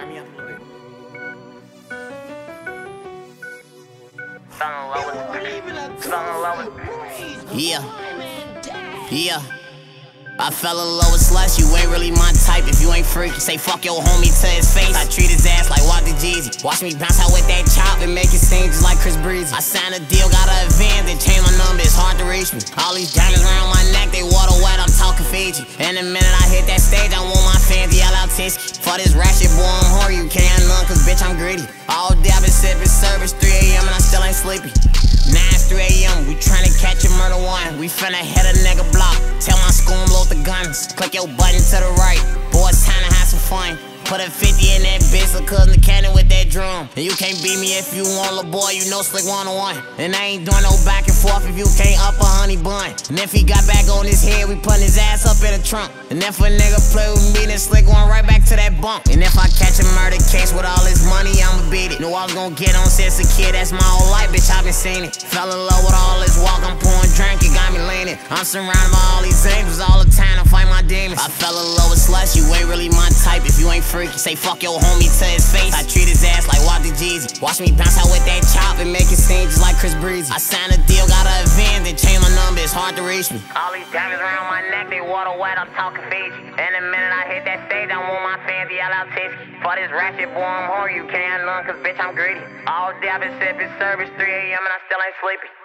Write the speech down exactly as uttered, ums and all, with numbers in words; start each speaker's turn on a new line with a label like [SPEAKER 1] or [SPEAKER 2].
[SPEAKER 1] Turn me up a little bit. Fell in love with Fell in love with Yeah. Yeah. I fell in love with slush, you ain't really my type if you ain't freaky. Say fuck your homie to his face, I treat his ass like Walter Jeezy. Watch me bounce out with that chop and make it seem just like Chris Breezy. I signed a deal, got a van, then changed my number, it's hard to reach me. All these diamonds around my neck, they water wet, I'm talking Fiji. In a minute I hit that stage, I want my fans to yell out Tisky. For this ratchet boy, I'm hard, you can't none, cause bitch I'm greedy. All day I been sipping service, three A M and I still ain't sleepy. Now it's three A M, we tryna catch a murder one. We finna hit a nigga block. Tell my school load the guns. Click your button to the right. Boy, it's time to have some fun. Put a fifty in that bitch, so cousin the cannon with that drum. And you can't beat me if you want, little boy, you know slick one on one. And I ain't doing no back and forth if you can't up a honey bun. And if he got back on his head, we putting his ass up in the trunk. And if a nigga play with me, then slick one right back to that bunk. And if I catch a murder case with all his money, I'ma beat it. Know I was gonna get on since a kid, that's my whole life, bitch, I been seen it. Fell in love with all this walk, I'm pouring drink, it got me leaning. I'm surrounded by all these angels all the time to fight my demons. I fell in love with slush, you ain't really my type if you ain't freaky. Say fuck your homie to his face, I treat his ass like Walter Jeezy. Watch me bounce out with that chop and make it seem just like Chris Breezy. I signed a deal, got a van, then changed my number, it's hard to reach me. All these diamonds around my neck, they water wet, I'm talking Fiji. In a minute I hit that stage, I want my fans to yell out Tisky. For this ratchet boy, I'm hard, you can't none, cause bitch I'm greedy. All day I been sipping service, three A M and I still ain't sleepy.